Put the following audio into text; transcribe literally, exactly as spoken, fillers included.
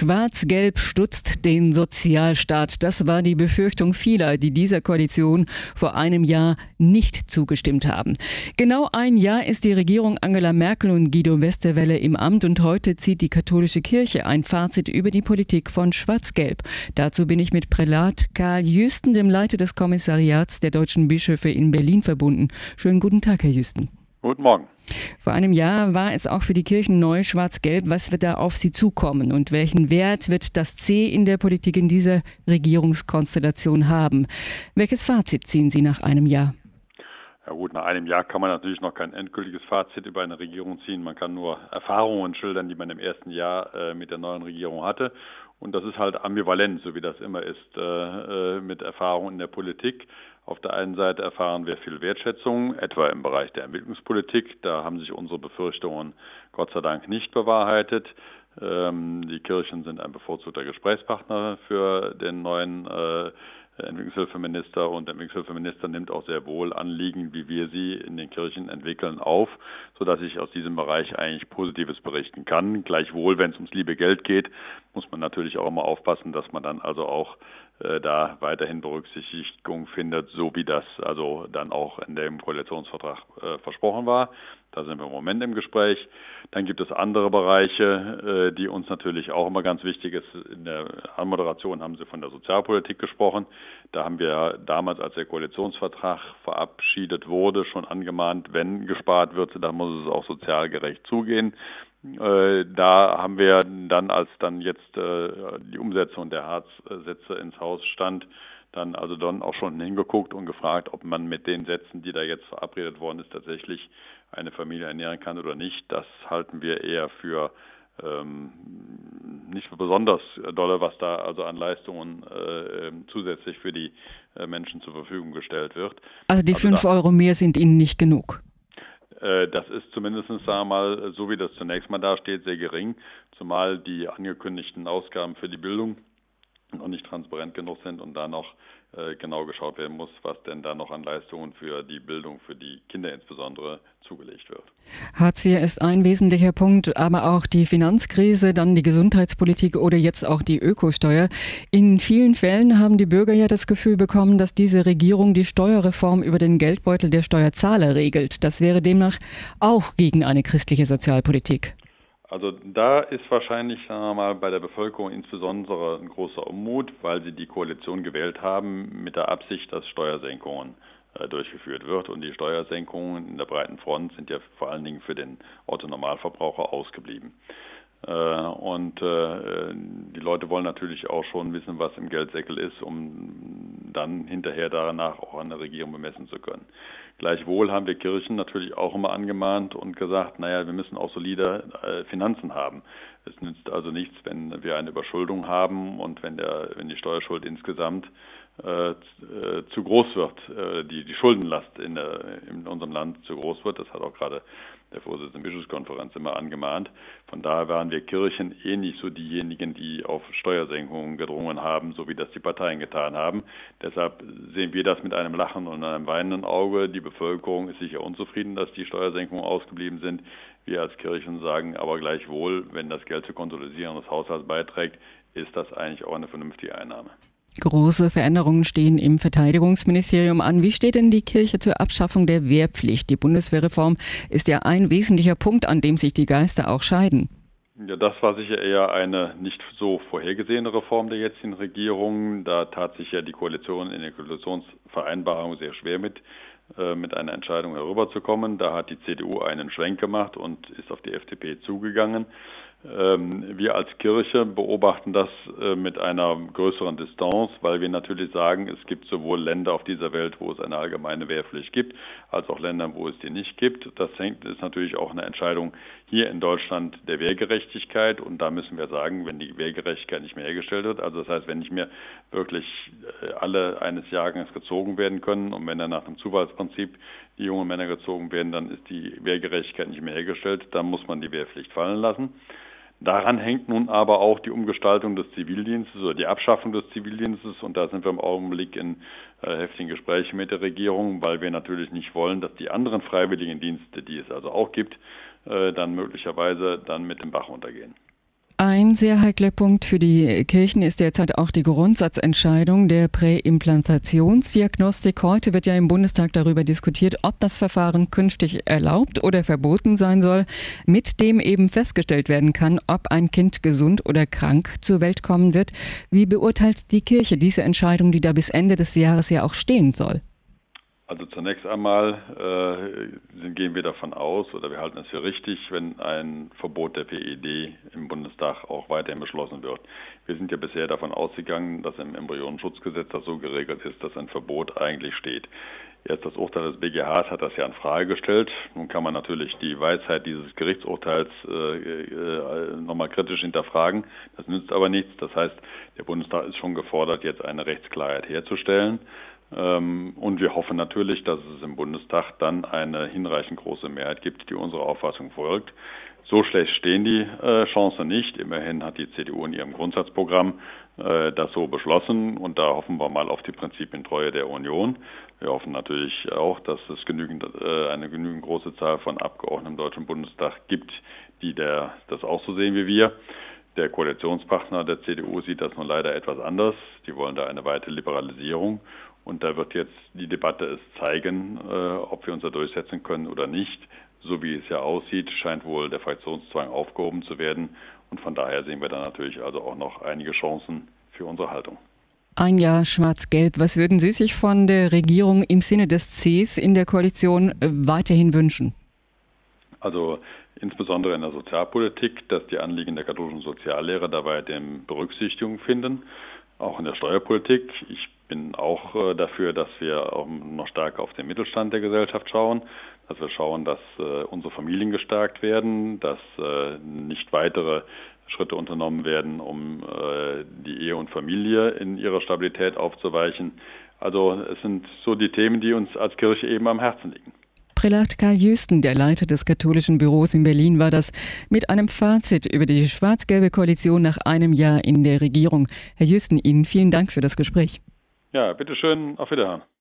Schwarz-Gelb stutzt den Sozialstaat. Das war die Befürchtung vieler, die dieser Koalition vor einem Jahr nicht zugestimmt haben. Genau ein Jahr ist die Regierung Angela Merkel und Guido Westerwelle im Amt und heute zieht die katholische Kirche ein Fazit über die Politik von Schwarz-Gelb. Dazu bin ich mit Prälat Karl Jüsten, dem Leiter des Kommissariats der deutschen Bischöfe in Berlin, verbunden. Schönen guten Tag, Herr Jüsten. Guten Morgen. Vor einem Jahr war es auch für die Kirchen neu schwarz-gelb. Was wird da auf sie zukommen und welchen Wert wird das C in der Politik in dieser Regierungskonstellation haben? Welches Fazit ziehen Sie nach einem Jahr? Ja gut, nach einem Jahr kann man natürlich noch kein endgültiges Fazit über eine Regierung ziehen. Man kann nur Erfahrungen schildern, die man im ersten Jahr äh, mit der neuen Regierung hatte. Und das ist halt ambivalent, so wie das immer ist äh, mit Erfahrungen in der Politik. Auf der einen Seite erfahren wir viel Wertschätzung, etwa im Bereich der Entwicklungspolitik. Da haben sich unsere Befürchtungen Gott sei Dank nicht bewahrheitet. Ähm, die Kirchen sind ein bevorzugter Gesprächspartner für den neuen äh, Entwicklungshilfeminister und der Entwicklungshilfeminister nimmt auch sehr wohl Anliegen, wie wir sie in den Kirchen entwickeln, auf, sodass ich aus diesem Bereich eigentlich Positives berichten kann. Gleichwohl, wenn es ums liebe Geld geht, muss man natürlich auch immer aufpassen, dass man dann also auch äh, da weiterhin Berücksichtigung findet, so wie das also dann auch in dem Koalitionsvertrag äh, versprochen war. Da sind wir im Moment im Gespräch. Dann gibt es andere Bereiche, äh, die uns natürlich auch immer ganz wichtig ist. In der Anmoderation haben Sie von der Sozialpolitik gesprochen. Da haben wir damals, als der Koalitionsvertrag verabschiedet wurde, schon angemahnt, wenn gespart wird, dann muss es auch sozial gerecht zugehen. Äh, da haben wir dann, als dann jetzt äh, die Umsetzung der Hartz-Sätze ins Haus stand, dann also dann auch schon hingeguckt und gefragt, ob man mit den Sätzen, die da jetzt verabredet worden ist, tatsächlich eine Familie ernähren kann oder nicht. Das halten wir eher für ähm, nicht besonders dolle, was da also an Leistungen äh, zusätzlich für die äh, Menschen zur Verfügung gestellt wird. Also die also fünf Euro mehr sind Ihnen nicht genug? Äh, das ist zumindest, sagen wir mal, so wie das zunächst mal dasteht, sehr gering, zumal die angekündigten Ausgaben für die Bildung noch nicht transparent genug sind und da noch äh, genau geschaut werden muss, was denn da noch an Leistungen für die Bildung, für die Kinder insbesondere zugelegt wird. Hartz vier ist ein wesentlicher Punkt, aber auch die Finanzkrise, dann die Gesundheitspolitik oder jetzt auch die Ökosteuer. In vielen Fällen haben die Bürger ja das Gefühl bekommen, dass diese Regierung die Steuerreform über den Geldbeutel der Steuerzahler regelt. Das wäre demnach auch gegen eine christliche Sozialpolitik. Also da ist wahrscheinlich, sagen wir mal, bei der Bevölkerung insbesondere ein großer Unmut, weil sie die Koalition gewählt haben mit der Absicht, dass Steuersenkungen äh, durchgeführt wird. Und die Steuersenkungen in der breiten Front sind ja vor allen Dingen für den Otto-Normalverbraucher ausgeblieben. Äh, und äh, die Leute wollen natürlich auch schon wissen, was im Geldsäckel ist, um dann hinterher danach auch an der Regierung bemessen zu können. Gleichwohl haben wir Kirchen natürlich auch immer angemahnt und gesagt, naja, wir müssen auch solide äh, Finanzen haben. Es nützt also nichts, wenn wir eine Überschuldung haben und wenn der, wenn die Steuerschuld insgesamt äh, zu groß wird, äh, die, die Schuldenlast in, der, in unserem Land zu groß wird. Das hat auch gerade der Vorsitzende der Bischofskonferenz immer angemahnt. Von daher waren wir Kirchen eh nicht so diejenigen, die auf Steuersenkungen gedrungen haben, so wie das die Parteien getan haben. Deshalb sehen wir das mit einem Lachen und einem weinenden Auge. Die Bevölkerung ist sicher unzufrieden, dass die Steuersenkungen ausgeblieben sind. Wir als Kirchen sagen aber gleichwohl, wenn das Geld zur Konsolidierung des Haushalts beiträgt, ist das eigentlich auch eine vernünftige Einnahme. Große Veränderungen stehen im Verteidigungsministerium an. Wie steht denn die Kirche zur Abschaffung der Wehrpflicht? Die Bundeswehrreform ist ja ein wesentlicher Punkt, an dem sich die Geister auch scheiden. Ja, das war sicher eher eine nicht so vorhergesehene Reform der jetzigen Regierung. Da tat sich ja die Koalition in der Koalitionsvereinbarung sehr schwer mit, äh, mit einer Entscheidung herüberzukommen. Da hat die C D U einen Schwenk gemacht und ist auf die F D P zugegangen. Wir als Kirche beobachten das mit einer größeren Distanz, weil wir natürlich sagen, es gibt sowohl Länder auf dieser Welt, wo es eine allgemeine Wehrpflicht gibt, als auch Länder, wo es die nicht gibt. Das ist natürlich auch eine Entscheidung hier in Deutschland der Wehrgerechtigkeit und da müssen wir sagen, wenn die Wehrgerechtigkeit nicht mehr hergestellt wird, also das heißt, wenn nicht mehr wirklich alle eines Jahrgangs gezogen werden können und wenn dann nach dem Zufallsprinzip die jungen Männer gezogen werden, dann ist die Wehrgerechtigkeit nicht mehr hergestellt, dann muss man die Wehrpflicht fallen lassen. Daran hängt nun aber auch die Umgestaltung des Zivildienstes oder die Abschaffung des Zivildienstes und da sind wir im Augenblick in äh, heftigen Gesprächen mit der Regierung, weil wir natürlich nicht wollen, dass die anderen freiwilligen Dienste, die es also auch gibt, äh, dann möglicherweise dann mit dem Bach untergehen. Ein sehr heikler Punkt für die Kirchen ist derzeit auch die Grundsatzentscheidung der Präimplantationsdiagnostik. Heute wird ja im Bundestag darüber diskutiert, ob das Verfahren künftig erlaubt oder verboten sein soll, mit dem eben festgestellt werden kann, ob ein Kind gesund oder krank zur Welt kommen wird. Wie beurteilt die Kirche diese Entscheidung, die da bis Ende des Jahres ja auch stehen soll? Also zunächst einmal äh, gehen wir davon aus, oder wir halten es für richtig, wenn ein Verbot der P E D im Bundestag auch weiterhin beschlossen wird. Wir sind ja bisher davon ausgegangen, dass im Embryonenschutzgesetz das so geregelt ist, dass ein Verbot eigentlich steht. Erst das Urteil des B G Hs hat das ja in Frage gestellt. Nun kann man natürlich die Weisheit dieses Gerichtsurteils äh, äh, nochmal kritisch hinterfragen. Das nützt aber nichts. Das heißt, der Bundestag ist schon gefordert, jetzt eine Rechtsklarheit herzustellen. Und wir hoffen natürlich, dass es im Bundestag dann eine hinreichend große Mehrheit gibt, die unserer Auffassung folgt. So schlecht stehen die äh, Chancen nicht. Immerhin hat die C D U in ihrem Grundsatzprogramm äh, das so beschlossen und da hoffen wir mal auf die Prinzipientreue der Union. Wir hoffen natürlich auch, dass es genügend, äh, eine genügend große Zahl von Abgeordneten im Deutschen Bundestag gibt, die der, das auch so sehen wie wir. Der Koalitionspartner der C D U sieht das nun leider etwas anders. Die wollen da eine weite Liberalisierung. Und da wird jetzt die Debatte es zeigen, äh, ob wir uns da durchsetzen können oder nicht. So wie es ja aussieht, scheint wohl der Fraktionszwang aufgehoben zu werden. Und von daher sehen wir da natürlich also auch noch einige Chancen für unsere Haltung. Ein Jahr schwarz-gelb. Was würden Sie sich von der Regierung im Sinne des Cs in der Koalition weiterhin wünschen? Also insbesondere in der Sozialpolitik, dass die Anliegen der katholischen Soziallehrer dabei dem Berücksichtigung finden. Auch in der Steuerpolitik. Ich bin auch äh, dafür, dass wir auch noch stärker auf den Mittelstand der Gesellschaft schauen, dass wir schauen, dass äh, unsere Familien gestärkt werden, dass äh, nicht weitere Schritte unternommen werden, um äh, die Ehe und Familie in ihrer Stabilität aufzuweichen. Also es sind so die Themen, die uns als Kirche eben am Herzen liegen. Prälat Karl Jüsten, der Leiter des katholischen Büros in Berlin, war das mit einem Fazit über die schwarz-gelbe Koalition nach einem Jahr in der Regierung. Herr Jüsten, Ihnen vielen Dank für das Gespräch. Ja, bitteschön, auf Wiederhören.